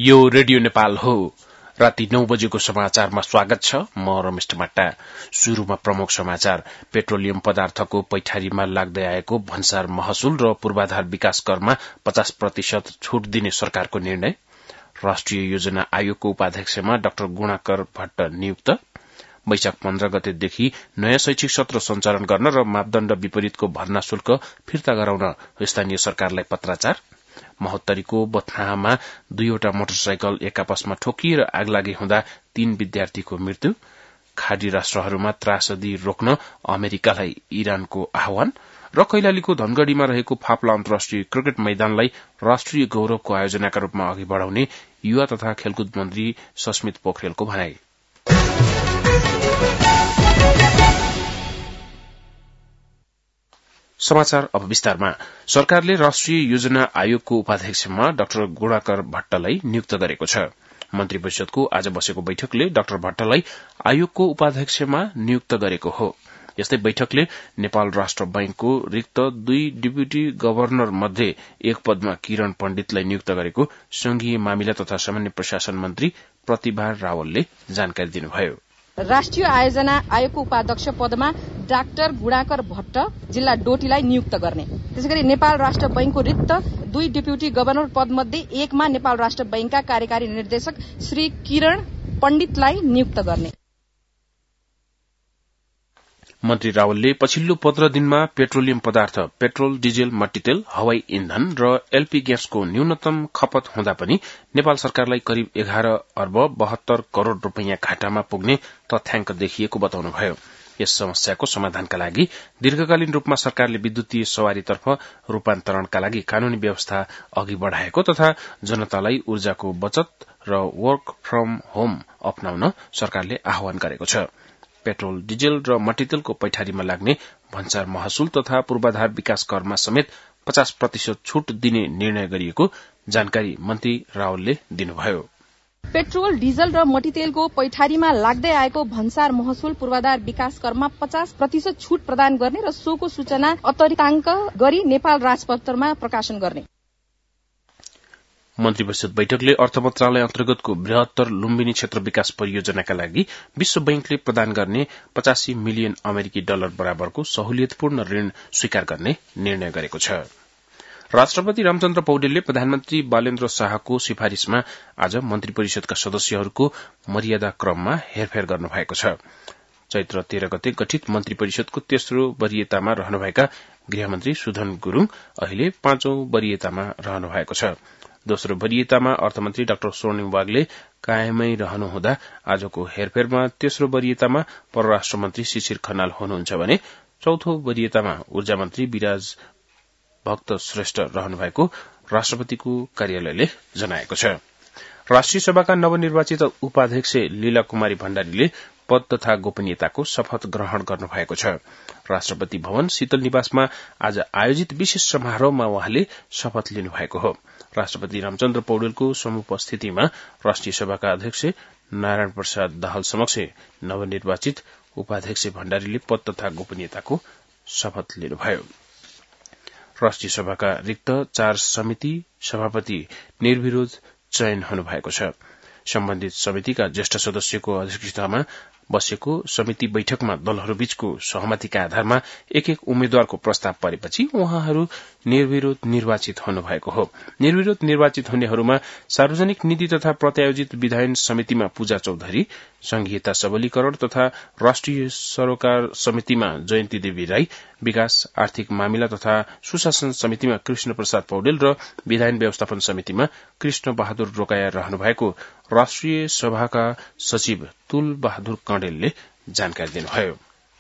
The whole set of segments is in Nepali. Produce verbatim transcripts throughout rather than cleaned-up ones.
यो रेडियो नेपाल हो। राति नौ बजेको समाचारमा स्वागत छ। म रमेश टमाटा। शुरूमा प्रमुख समाचार। पेट्रोलियम पदार्थको पैठारीमा लाग्दै आएको भन्सार महसुल र पूर्वाधार विकास करमा पचास प्रतिशत छूट दिने सरकारको निर्णय। राष्ट्रिय योजना आयोगको उपाध्यक्षमा डाक्टर गुणाकर भट्ट नियुक्त। वैशाख पन्ध्र गतेदेखि नयाँ शैक्षिक सत्र सञ्चालन गर्न र मापदण्ड विपरीतको भर्ना शुल्क फिर्ता गराउन स्थानीय सरकारलाई पत्राचार। महोत्तरीको बथनाहमा दुईवटा मोटरसाइकल एक आपसमा ठोकिएर आगलागी हुँदा तीन विद्यार्थीको मृत्यु। खाडी राष्ट्रहरूमा त्रासदी रोक्न अमेरिकालाई इरानको आह्वान र कैलालीको धनगढ़ीमा रहेको फाप्ला अन्तर्राष्ट्रिय क्रिकेट मैदानलाई राष्ट्रिय गौरवको आयोजनाका रूपमा अघि बढ़ाउने युवा तथा खेलकुद मन्त्री सस्मित पोखरेलको भनाई। समाचार अब विस्तारमा। सरकारले राष्ट्रिय योजना आयोगको उपाध्यक्षमा डाक्टर गुणाकर भट्टलाई नियुक्त गरेको छ। मन्त्री परिषदको आज बसेको बैठकले डाक्टर भट्टलाई आयोगको उपाध्यक्षमा नियुक्त गरेको हो। यस्तै बैठकले नेपाल राष्ट्र बैंकको रिक्त दुई डेप्युटी गवर्नर मध्ये एक पदमा किरण पण्डितलाई नियुक्त गरेको संघीय मामिला तथा सामान्य प्रशासन मन्त्री प्रतिभा रावलले जानकारी दिनुभयो। राष्ट्रिय आयोजना आयोगको उपाध्यक्ष पदमा डाक्टर गुणाकर भट्ट जिल्ला डोटीलाई नियुक्त गर्ने। त्यसैगरी नेपाल राष्ट्र बैंकको रिक्त दुई डेप्युटी गवर्नर पदमध्ये एकमा नेपाल राष्ट्र बैंकका कार्यकारी निर्देशक श्री किरण पण्डितलाई नियुक्त गर्ने। मन्त्री रावलले पछिल्लो पन्ध्र दिनमा पेट्रोलियम पदार्थ पेट्रोल, डिजेल, मट्टीतेल, हवाई इन्धन र एलपी ग्यासको न्यूनतम खपत हुँदा पनि नेपाल सरकारलाई करिब एघार अर्ब बहत्तर करोड़ रूपियाँ घाटामा पुग्ने तथ्याङ्क देखिएको बताउनुभयो। यस समस्याको समाधानका लागि दीर्घकालीन रूपमा सरकारले विद्युतीय सवारीतर्फ रूपान्तरणका लागि कानूनी व्यवस्था अघि बढ़ाएको तथा जनतालाई ऊर्जाको बचत र वर्क फ्रम होम अपनाउन सरकारले आह्वान गरेको छ। पेट्रोल, डिजेल र मट्टीतेलको पैठारीमा लाग्ने भन्सार महसुल तथा पूर्वाधार विकास करमा समेत पचास प्रतिशत छूट दिने निर्णय गरिएको जानकारी मन्त्री रावलले दिनुभयो। पेट्रोल, डिजल र मट्टीतेलको पैठारीमा लाग्दै आएको भन्सार महसुल पूर्वाधार विकास करमा पचास प्रतिशत छूट प्रदान गर्ने र सोको सूचना अतिरिक्ताङ्क गरी नेपाल राजपत्रमा प्रकाशन गर्ने। मन्त्री परिषद बैठकले अर्थ मन्त्रालय अन्तर्गतको बृहत्तर लुम्बिनी क्षेत्र विकास परियोजनाका लागि विश्व बैंकले प्रदान गर्ने पचासी मिलियन अमेरिकी डलर बराबरको सहुलियतपूर्ण ऋण स्वीकार गर्ने निर्णय गरेको छ। राष्ट्रपति रामचन्द्र पौडेलले प्रधानमन्त्री बालेन्द्र शाहको सिफारिशमा आज मन्त्री परिषदका सदस्यहरूको मर्यादा क्रममा हेरफेर गर्नुभएको छ। चैत्र तेह्र गते गठित मन्त्री परिषदको तेस्रो वरियतामा रहनुभएका गृहमन्त्री सुधन गुरूङ अहिले पाँचौं वरियतामा रहनुभएको छ। दोस्रो वरियतामा अर्थमन्त्री डाक्टर स्वर्णिम वाग्ले कायमै रहनुहुँदा आजको हेरफेरमा तेस्रो वरियतामा परराष्ट्र मन्त्री शिशिर खनाल हुनुहुन्छ भने चौथो वरियतामा ऊर्जा मन्त्री विराज भक्त श्रेष्ठ रहनुभएको राष्ट्रपतिको कार्यालयले जनाएको छ। राष्ट्रिय सभाका नवनिर्वाचित उपाध्यक्ष लीला कुमारी भण्डारीले पद तथा गोपनीयताको शपथ ग्रहण गर्नुभएको छ। राष्ट्रपति भवन शीतल निवासमा आज आयोजित विशेष समारोहमा उहाँले शपथ लिनुभएको हो। राष्ट्रपति रामचन्द्र पौडेलको समुपस्थितिमा राष्ट्रिय सभाका अध्यक्ष नारायण प्रसाद दाहाल समक्ष नवनिर्वाचित उपाध्यक्ष भण्डारीले पद तथा गोपनीयताको शपथ लिनुभयो। राष्ट्रिय सभाका रिक्त चार समिति सभापति निर्विरोध चयन हुनुभएको छ। सम्बन्धित समितिका ज्येष्ठ सदस्यको अध्यक्षतामा बसेको समिति बैठकमा दलहरूबीचको सहमतिका आधारमा एक एक उम्मेद्वारको प्रस्ताव परेपछि उहाँहरू निर्विरोध निर्वाचित हुनुभएको हो। निर्विरोध निर्वाचित हुनेहरूमा सार्वजनिक नीति तथा प्रत्यायोजित विधायन समितिमा पूजा चौधरी, संघीयता सबलीकरण तथा राष्ट्रिय सरोकार समितिमा जयन्ती देवी राई, विकास आर्थिक मामिला तथा सुशासन समितिमा कृष्ण प्रसाद पौडेल र विधायन व्यवस्थापन समितिमा कृष्ण बहादुर रोकाया रहनुभएको राष्ट्रिय सभाका सचिव तुल बहादुर कणेलले जानकारी दिनुभयो।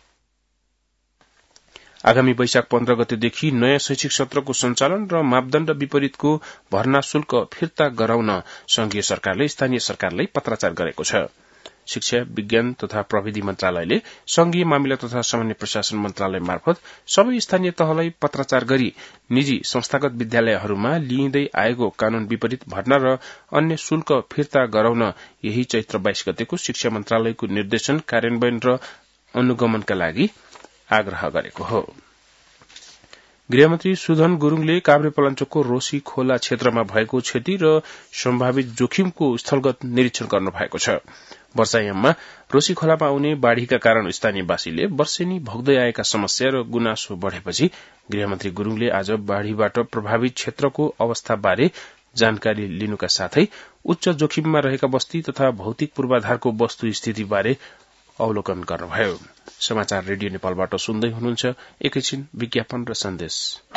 आगामी वैशाख पन्ध्र गतेदेखि नयाँ शैक्षिक सत्रको सञ्चालन र मापदण्ड विपरीतको भर्ना शुल्क फिर्ता गराउन संघीय सरकारले स्थानीय सरकारलाई पत्राचार गरेको छ। शिक्षा, विज्ञान तथा प्रविधि मन्त्रालयले संघीय मामिला तथा सामान्य प्रशासन मन्त्रालय मार्फत सबै स्थानीय तहलाई पत्राचार गरी निजी संस्थागत विद्यालयहरूमा लिइँदै आएको कानून विपरीत भर्ना र अन्य शुल्क फिर्ता गराउन यही चैत्र बाइस गतेको शिक्षा मन्त्रालयको निर्देशन, कार्यान्वयन र अनुगमनका लागि आग्रह गरेको हो। गृहमन्त्री सुधन गुरूङले काभ्रेपलाञ्चोकको रोशी खोला क्षेत्रमा भएको क्षति र सम्भावित जोखिमको स्थलगत निरीक्षण गर्नु भएको छ। वर्षायाममा रोशी खोलामा आउने बाढ़ीका कारण स्थानीयवासीले वर्षेनी भोग्दै आएका समस्या र गुनासो बढ़ेपछि गृहमन्त्री गुरूङले आज बाढ़ीबाट प्रभावित क्षेत्रको अवस्थाबारे जानकारी लिनुका साथै उच्च जोखिममा रहेका बस्ती तथा भौतिक पूर्वाधारको वस्तु स्थितिबारे अवलोकन गर्नुभयो। समाचार रेडियो नेपालबाट सुन्दै हुनुहुन्छ। एकैछिन विज्ञापन र सन्देश।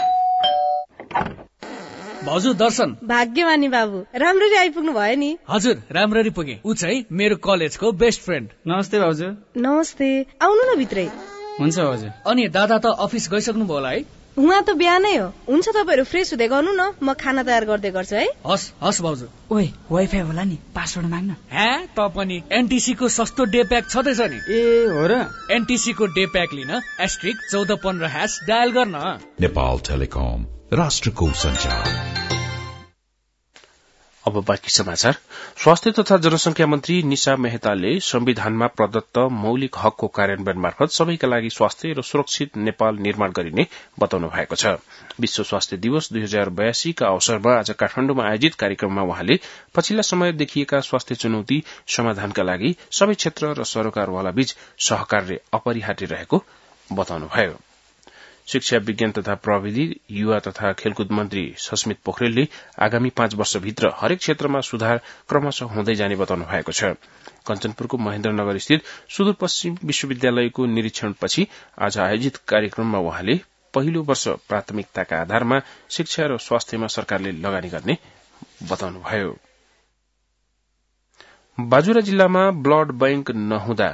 भाउजू दर्शन। भाग्यमानी बाबु, राम्ररी आइपुग्नु भयो नि। हजुर, राम्ररी पुगे। उ चाहिँ मेरो कलेजको बेस्ट फ्रेन्ड। नमस्ते भाउजू। नमस्ते, आउनु न भित्रै। हुन्छ भाउजू। अनि दादा त अफिस गइसक्नु भयो होला है? उहाँ त बिहानै हो। हुन्छ, तपाईहरु फ्रेस हुँदै गर्नु न, म खाना तयार गर्दै गर्छु है। हस् हस् भाउजू। ओइ, वाइफाई होला नि, पासवर्ड माग्न। हे, त पनि एनटीसी को सस्तो डे प्याक छदैछ नि। ए हो र? एनटीसी को डे प्याक लिन एस्ट्रिक चौध पन्ध्र ह्याश डायल गर्न। नेपाल टेलिकम, राष्ट्रको सञ्चार। अब बाँकी समाचार। स्वास्थ्य तथा जनसंख्या मन्त्री निशा मेहताले संविधानमा प्रदत्त मौलिक हकको कार्यान्वयन मार्फत सबैका लागि स्वास्थ्य र सुरक्षित नेपाल निर्माण गरिने बताउनु भएको छ। विश्व स्वास्थ्य दिवस दुई हजार बयासी का अवसरमा आज काठमाडौँमा आयोजित कार्यक्रममा उहाँले पछिल्ला समय देखिएका स्वास्थ्य चुनौती समाधानका लागि सबै क्षेत्र र सरकारवाला बीच सहकार्य अपरिहार्य रहेको बताउनुभयो। शिक्षा, विज्ञान तथा प्रविधि, युवा तथा खेलकुद मन्त्री सस्मित पोखरेलले आगामी पाँच वर्षभित्र हरेक क्षेत्रमा सुधार क्रमशः हुँदै जाने बताउनु भएको छ। कञ्चनपुरको महेन्द्रनगर स्थित सुदूरपश्चिम विश्वविद्यालयको निरीक्षणपछि आज आयोजित कार्यक्रममा उहाँले पहिलो वर्ष प्राथमिकताका आधारमा शिक्षा र स्वास्थ्यमा सरकारले लगानी गर्ने बताउनुभयो। बाजुरा जिल्लामा ब्लड बैंक नहुँदा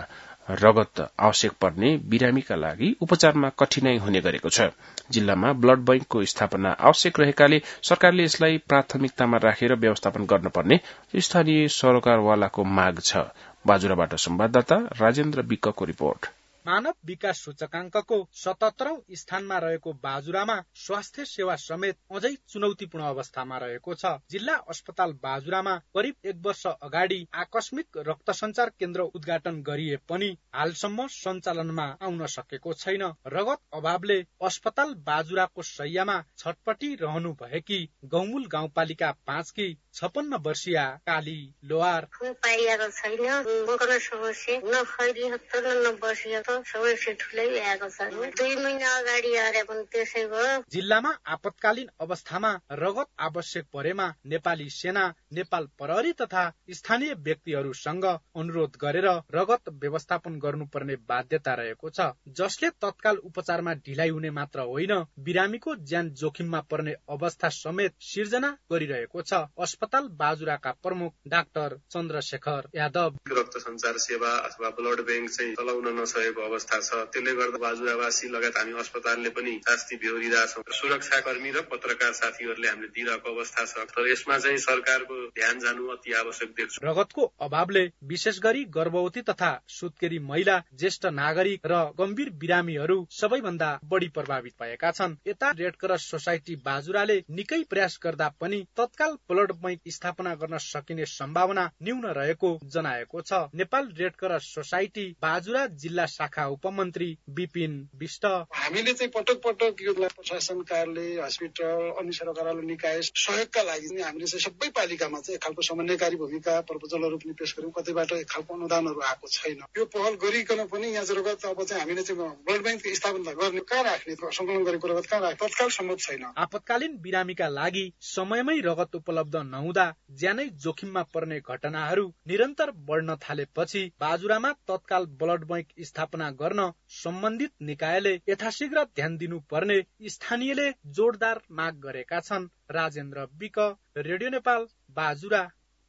रगत आवश्यक पर्ने बिरामीका लागि उपचारमा कठिनाई हुने गरेको छ। जिल्लामा ब्लड बैंकको स्थापना आवश्यक रहेकाले सरकारले यसलाई प्राथमिकतामा राखेर व्यवस्थापन गर्नुपर्ने स्थानीय सरकारवालाको माग छ। बाजुराबाट संवाददाता राजेन्द्र विकको रिपोर्ट। मानव विकास सूचकांकको सतहत्तरौं स्थानमा रहेको बाजुरामा स्वास्थ्य सेवा समेत अझै चुनौतीपूर्ण अवस्थामा रहेको छ। जिल्ला अस्पताल बाजुरामा करिब एक वर्ष अगाडि आकस्मिक रक्त संचार केन्द्र उद्घाटन गरिए पनि हालसम्म सञ्चालनमा आउन सकेको छैन। रगत अभावले अस्पताल बाजुराको शैय्यामा छटपटी रहनु भएकी गौमुल गाउँपालिका पाँचकी छपन्न वर्षीया काली लोहार पाइएको छैन। बोक्न समस्या नखैरी हत्तर न बसिएको समस्या ठुलै आएको छ। दुई महिना अगाडि आएर पनि त्यसै भयो। जिल्लामा आपतकालीन अवस्थामा रगत आवश्यक परेमा नेपाली सेना, नेपाल प्रहरी तथा स्थानीय व्यक्तिहरूसँग अनुरोध गरेर रगत व्यवस्थापन गर्नुपर्ने बाध्यता रहेको छ, जसले तत्काल उपचारमा ढिलाइ हुने मात्र होइन, बिरामीको ज्यान जोखिममा पर्ने अवस्था समेत सिर्जना गरिरहेको छ। अस्पताल बाजुराका प्रमुख डाक्टर चन्द्रशेखर यादव रक्त संचार सेवा अथवा ब्लड बैंक चाहिँ चलाउन नसकेको अवस्था छ। त्यसले गर्दा बाजुरावासी लगायत हामी अस्पतालले पनि शास्ति बेहोरिरहेछौँ। सुरक्षाकर्मी र पत्रकार साथीहरूले हामीले दिइरहेको अवस्था छ, तर यसमा चाहिँ सरकारको ध्यान जानु अति आवश्यक देख्छु। रगतको अभावले विशेष गरी गर्भवती तथा सुत्केरी महिला, ज्येष्ठ नागरिक र गम्भीर बिरामीहरू सबैभन्दा बढी प्रभावित भएका छन्। यता रेड क्रस सोसाइटी बाजुराले निकै प्रयास गर्दा पनि तत्काल ब्लड बैंक स्थापना गर्न सकिने सम्भावना न्यून रहेको जनाएको छ। Nepal red cross society Bajura जिल्ला शाखा उपमन्त्री विपिन विष्ट हामीले चाहिँ पटक पटक यो प्रशासन कार्यालय, हस्पिटल अनि सरकारवाला निकाय सहयोगका लागि हामीले चाहिँ सबै पालिकामा चाहिँ एक खालको समन्वयकारी भूमिका प्रपोजलहरू पनि पेश गर्यौं। कतैबाट एक खालको अनुदानहरू आएको छैन। यो पहल गरिकन पनि यहाँ चाहिँ रगत अब चाहिँ हामीले चाहिँ ब्लड बैंक स्थापना गर्ने कहाँ राख्ने, संकलन गरेको रगत कहाँ राख्ने तत्काल सम्भव छैन। आपतकालीन बिरामीका लागि समयमै रगत उपलब्ध नहुँदा ज्यानै जोखिममा पर्ने घटनाहरू निरन्तर बढ्न थालेपछि बाजुरामा तत्काल ब्लड बैंक स्थापना गर्न सम्बन्धित निकायले यथाशीघ्र ध्यान दिनुपर्ने स्थानीयले जोरदार माग गरेका छन्। राजेन्द्र विक, रेडियो नेपाल, बाजुरा।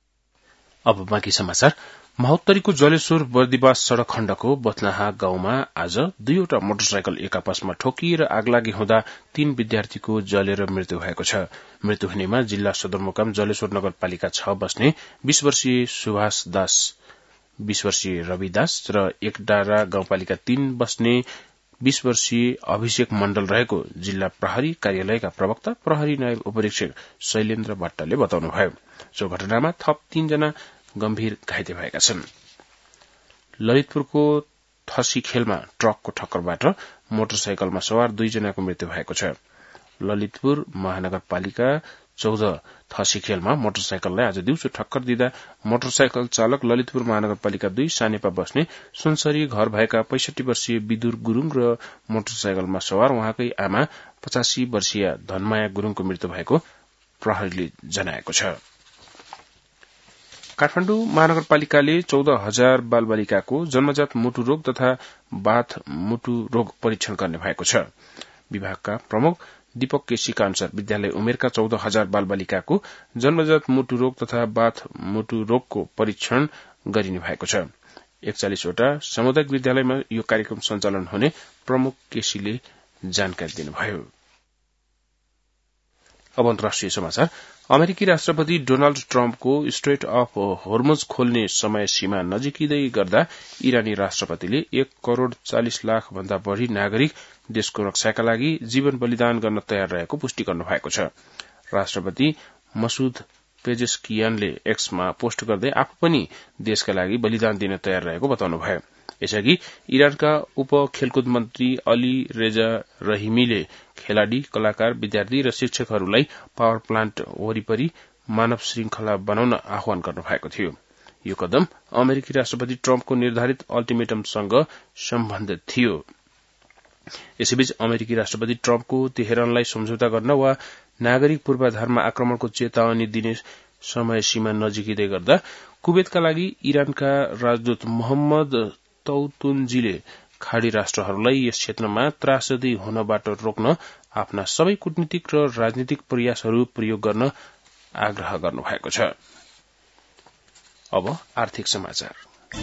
अब बाँकी समाचार। महोत्तरीको जलेश्वर बर्दिवास सड़क खण्डको बथनाहा गाउँमा आज दुईवटा मोटरसाइकल एक आपसमा ठोकिएर आगलागी हुँदा तीन विद्यार्थीको जलेर मृत्यु भएको छ। मृत्यु हुनेमा जिल्ला सदरमुकाम जलेश्वर नगरपालिका छ बस्ने बीस वर्षीय सुभाष दास, बीस वर्षीय रवि दास र एक डारा गाउँपालिका तीन बस्ने बीस वर्षीय अभिषेक मण्डल रहेको जिल्ला प्रहरी कार्यालयका प्रवक्ता प्रहरी नायब उपरीक्षक शैलेन्द्र भट्टले बताउनुभयो। सो घटनामा थप तीनजना गम्भीर घाइते भएका छन्। ललितपुरको थर्सी खेलमा ट्रकको ठक्करबाट मोटरसाइकलमा सवार दुईजनाको मृत्यु भएको छ। ललितपुर महानगरपालिका चौध थसी खेलमा मोटरसाइकललाई आज दिउँसो ठक्कर दिँदा मोटरसाइकल चालक ललितपुर महानगरपालिका दुई सानेपा बस्ने सुनसरी घर भएका पैंसठी वर्षीय विदुर गुरूङ र मोटरसाइकलमा सवार उहाँकै आमा पचासी वर्षीय धनमाया गुरूङको मृत्यु भएको प्रहरीले जनाएको छ। काठमाडौँ महानगरपालिकाले चौध हजार बालबालिकाको जन्मजात मुटु रोग तथा बाथ मुटु रोग परीक्षण गर्ने भएको छ। विभागका प्रमुख दीपक केसीका अनुसार विद्यालय उमेरका चौध हजार बालबालिकाको जन्मजात मुटु रोग तथा बाथ मुटु रोगको परीक्षण गरिने भएको छ। एकचालिसवटा सामुदायिक विद्यालयमा यो कार्यक्रम सञ्चालन हुने प्रमुख केसीले जानकारी दिनुभयो। अब अन्तर्राष्ट्रिय समाचार। अमेरिकी राष्ट्रपति डोनाल्ड ट्रम्पको स्ट्रेट अफ होर्मुज खोल्ने समय सीमा नजिकिँदै गर्दा इरानी राष्ट्रपतिले एक करोड़ चालिस लाख भन्दा बढ़ी नागरिक देशको रक्षाका लागि जीवन बलिदान गर्न तयार रहेको पुष्टि गर्नु भएको छ। राष्ट्रपति मसूद पेजेस्कियानले एक्समा पोस्ट गर्दै आफू पनि देशका लागि बलिदान दिन तयार रहेको बताउनुभयो। यसअघि इरानका उप खेलकुद मन्त्री अली रेजा रहिमीले खेलाड़ी, कलाकार, विद्यार्थी र शिक्षकहरूलाई पावर प्लान्ट वरिपरि मानव श्रृंखला बनाउन आह्वान गर्नु भएको थियो। यो कदम अमेरिकी राष्ट्रपति ट्रम्पको निर्धारित अल्टिमेटमसँग सम्बन्धित थियो। यसैबीच अमेरिकी राष्ट्रपति ट्रम्पको तेहरानलाई सम्झौता गर्न वा नागरिक पूर्वाधारमा आक्रमणको चेतावनी दिने समय सीमा नजिकिँदै गर्दा कुवेतका लागि इरानका राजदूत मोहम्मद तौतुन्जीले खाड़ी राष्ट्रहरूलाई यस क्षेत्रमा त्रासदी हुनबाट रोक्न आफ्ना सबै कूटनीतिक र राजनीतिक प्रयासहरू प्रयोग गर्न आग्रह गर्नुभएको छ। अब आर्थिक समाचार।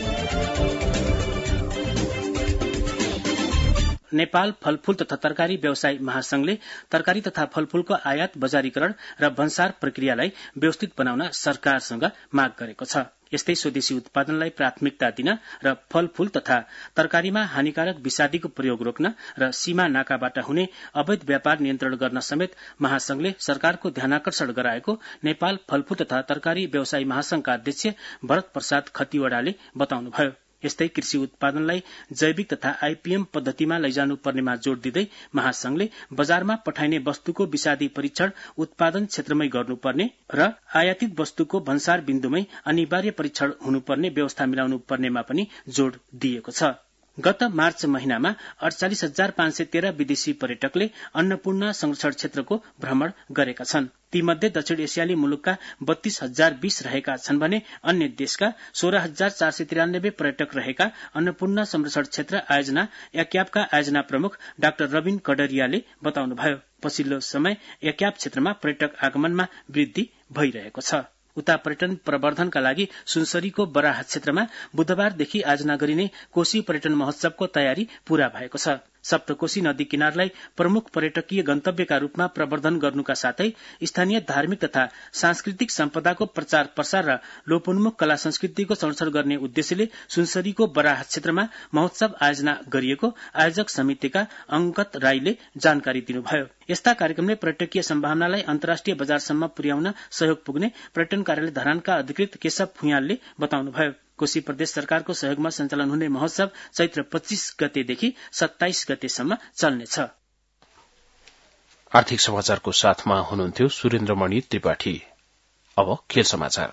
नेपाल फलफूल तथा तरकारी व्यवसाय महासंघले तरकारी तथा फलफूलको आयात, बजारीकरण र भन्सार प्रक्रियालाई व्यवस्थित बनाउन सरकारसँग माग गरेको छ। यस्तै स्वदेशी उत्पादनलाई प्राथमिकता दिन र फलफूल तथा तरकारीमा हानिकारक विषादीको प्रयोग रोक्न र सीमा नाकाबाट हुने अवैध व्यापार नियन्त्रण गर्न समेत महासंघले सरकारको ध्यानाकर्षण गराएको नेपाल फलफूल तथा तरकारी व्यवसाय महासंघका अध्यक्ष भरत प्रसाद खतिवड़ाले बताउनुभयो। यस्तै कृषि उत्पादनलाई जैविक तथा आईपीएम पद्धतिमा लैजानु पर्नेमा जोड़ दिँदै महासंघले बजारमा पठाइने वस्तुको विषादी परीक्षण उत्पादन क्षेत्रमै गर्नुपर्ने र आयातित वस्तुको भन्सार बिन्दुमै अनिवार्य परीक्षण हुनुपर्ने व्यवस्था मिलाउनु पर्नेमा पनि जोड़ दिएको छ। गत मार्च महिनामा अड़चालिस हजार पाँच सय तेह्र विदेशी पर्यटकले अन्नपूर्ण संरक्षण क्षेत्रको भ्रमण गरेका छन्। तीमध्ये दक्षिण एसियाली मुलुकका बत्तीस हजार बीस रहेका छन् भने अन्य देशका सोह्र हजार चार सय तिरानब्बे पर्यटक रहेका अन्नपूर्ण संरक्षण क्षेत्र आयोजना एक्यापका आयोजना प्रमुख डाक्टर रविन कड़रियाले बताउनुभयो। पछिल्लो समय एक्याप क्षेत्रमा पर्यटक आगमनमा वृद्धि भइरहेको छ। उता पर्यटन प्रवर्धनका लागि सुनसरीको बराह क्षेत्रमा बुधबारदेखि आयोजना गरिने कोशी पर्यटन महोत्सवको तयारी पूरा भएको छ। सप्तकोशी नदी किनारलाई प्रमुख पर्यटकीय गन्तव्यका रूपमा प्रवर्धन गर्नुका साथै स्थानीय धार्मिक तथा सांस्कृतिक सम्पदाको प्रचार प्रसार र लोपोन्मुख कला संस्कृतिको संरक्षण गर्ने उद्देश्यले सुनसरीको बराह क्षेत्रमा महोत्सव आयोजना गरिएको आयोजक समितिका अंगत राईले जानकारी दिनुभयो। यस्ता कार्यक्रमले पर्यटकीय सम्भावनालाई अन्तर्राष्ट्रिय बजारसम्म पुर्याउन सहयोग पुग्ने पर्यटन कार्यालय धरानका अधिकृत केशव फुयालले बताउनुभयो। कोशी प्रदेश सरकारको सहयोगमा सञ्चालन हुने महोत्सव चैत्र पच्चीस गतेदेखि सत्ताइस गतेसम्म चल्नेछ। आर्थिक समाचारको साथमा हुनुहुन्थ्यो सुरेन्द्रमणि त्रिपाठी। अब खेल समाचार।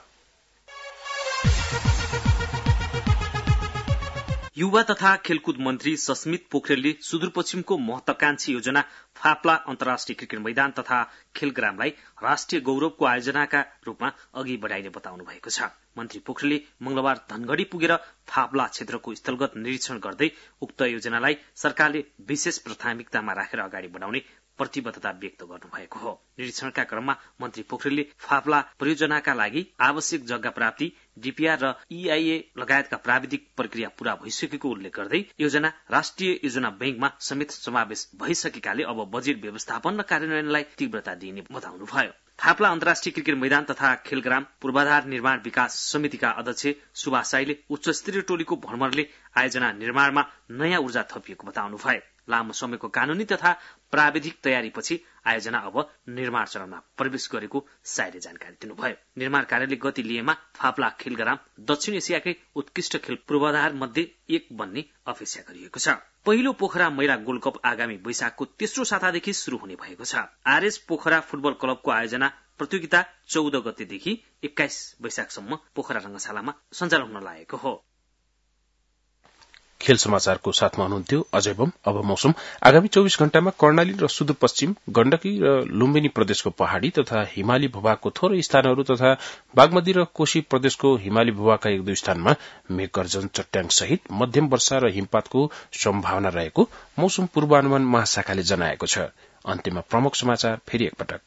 युवा तथा खेलकुद मन्त्री सस्मित पोखरेलले सुदूरपश्चिमको महत्वाकांक्षी योजना फाप्ला अन्तर्राष्ट्रिय क्रिकेट मैदान तथा खेलग्रामलाई राष्ट्रिय गौरवको आयोजनाका रूपमा अघि बढ़ाइने बताउनु भएको छ। मन्त्री पोखरेलले मंगलबार धनगढ़ी पुगेर फाप्ला क्षेत्रको स्थलगत निरीक्षण गर्दै उक्त योजनालाई सरकारले विशेष प्राथमिकतामा राखेर अगाडि बढ़ाउने प्रतिबद्धता व्यक्त गर्नुभएको हो। निरीक्षणका क्रममा मन्त्री पोखरेलले फाप्ला परियोजनाका लागि आवश्यक जग्गा प्राप्ति, डीपीआर र ईआईए लगायतका प्राविधिक प्रक्रिया पूरा भइसकेको उल्लेख गर्दै योजना राष्ट्रिय योजना बैंकमा समेत समावेश भइसकेकाले अब बजेट व्यवस्थापन र कार्यान्वयनलाई तीव्रता दिइने बताउनुभयो। थाप्ला अन्तर्राष्ट्रिय क्रिकेट मैदान तथा खेलग्राम पूर्वाधार निर्माण विकास समितिका अध्यक्ष सुभाष साईले उच्च स्तरीय टोलीको भ्रमणले आयोजना निर्माणमा नयाँ ऊर्जा थपिएको बताउनुभयो। लामो समयको कानूनी तथा प्राविधिक तयारीपछि आयोजना अब निर्माण चरणमा प्रवेश गरेको साइले जानकारी दिनुभयो। निर्माण कार्यले गति लिएमा फाप्ला खेलग्राम दक्षिण एसियाकै उत्कृष्ट खेल पूर्वाधार मध्ये एक बन्ने अपेक्षा गरिएको छ। पहिलो पोखरा महिला गोल्ड कप आगामी वैशाखको तेस्रो सातादेखि शुरू हुने भएको छ। आरएस पोखरा फुटबल क्लबको आयोजना प्रतियोगिता चौध गतेदेखि एक्काइस वैशाखसम्म पोखरा रंगशालामा सञ्चालन हुन लागेको हो। खेल समाचारको साथमा हुनुहुन्थ्यो अजय बम। अब मौसम। आगामी चौविस घण्टामा कर्णाली र सुदूरपश्चिम गण्डकी र लुम्बिनी प्रदेशको पहाड़ी तथा हिमाली भूभागको थोरै स्थानहरू तथा बागमती र कोशी प्रदेशको हिमाली भूभागका एक दुई स्थानमा मेघगर्जन चट्याङ सहित मध्यम वर्षा र हिमपातको सम्भावना रहेको मौसम पूर्वानुमान महाशाखाले जनाएको छ। अन्त्यमा प्रमुख समाचार फेरि एकपटक।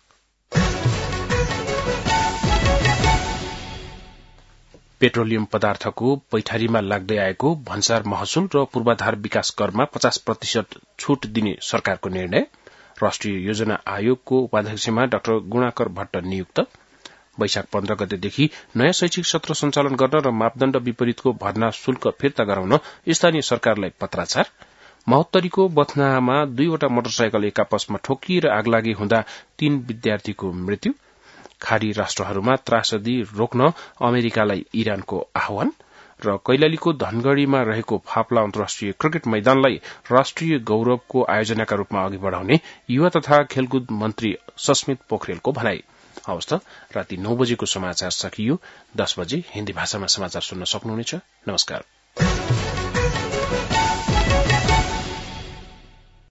पेट्रोलियम पदार्थको पैठारीमा लाग्दै आएको भन्सार महसुल र पूर्वाधार विकास करमा पचास प्रतिशत छूट दिने सरकारको निर्णय। राष्ट्रिय योजना आयोगको उपाध्यक्षमा डाक्टर गुणाकर भट्ट नियुक्त। वैशाख पन्ध्र गतेदेखि नयाँ शैक्षिक सत्र सञ्चालन गर्न र मापदण्ड विपरीतको भर्ना शुल्क फिर्ता गराउन स्थानीय सरकारलाई पत्राचार। महोत्तरीको बथनामा दुईवटा मोटरसाइकल एक आपसमा ठोकिएर आगलागी हुँदा तीन विद्यार्थीको मृत्यु। खाड़ी राष्ट्रहरूमा त्रासदी रोक्न अमेरिकालाई इरानको आह्वान र कैलालीको धनगढ़ीमा रहेको फाप्ला अन्तर्राष्ट्रिय क्रिकेट मैदानलाई राष्ट्रिय गौरवको आयोजनाका रूपमा अघि बढ़ाउने युवा तथा खेलकुद मन्त्री सस्मित पोखरेलको भनाई। हवस् त, राति नौ बजेको समाचार सकियो। दस बजे हिन्दी भाषामा समाचार सुन्न सक्नुहुनेछ। नमस्कार।